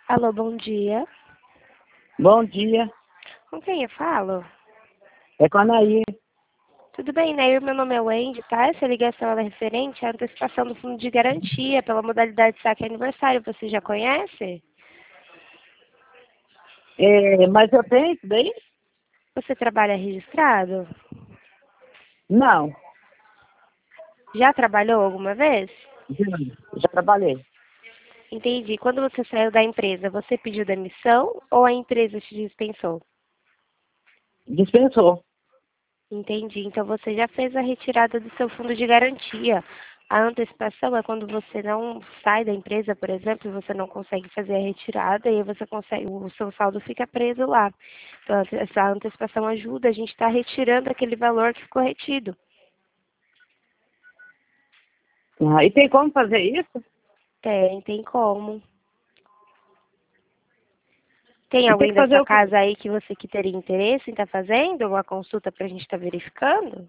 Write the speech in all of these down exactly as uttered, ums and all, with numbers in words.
Alô, bom dia. Bom dia. Com quem eu falo? É com a Nair. Tudo bem, Nair? Meu nome é Wendy, tá? Essa ligação ela é referente à antecipação do fundo de garantia pela modalidade saque aniversário. Você já conhece? É, mas eu tenho isso daí? Você trabalha registrado? Não. Já trabalhou alguma vez? Já, já trabalhei. Entendi. Quando você saiu da empresa, você pediu demissão ou a empresa te dispensou? Dispensou. Entendi. Então você já fez a retirada do seu fundo de garantia. A antecipação é quando você não sai da empresa, por exemplo, e você não consegue fazer a retirada e aí você consegue, o seu saldo fica preso lá. Então essa antecipação ajuda a gente está retirando aquele valor que ficou retido. Ah, e tem como fazer isso? Tem, tem como. Tem E tem alguém que da fazer sua o quê? casa aí que você que teria interesse em estar fazendo uma consulta para a gente estar verificando?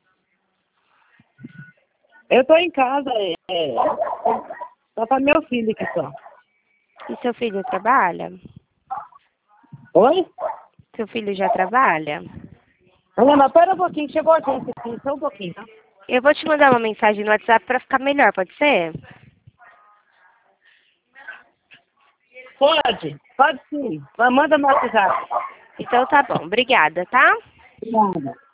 Eu tô em casa, é, só para meu filho aqui só. E seu filho trabalha? Oi? Seu filho já trabalha? Ana, mas pera um pouquinho, chegou a gente aqui, só um pouquinho, tá? Eu vou te mandar uma mensagem no WhatsApp para ficar melhor, pode ser? Pode, pode sim. Mas manda no WhatsApp. Então tá bom, obrigada, tá? Nada.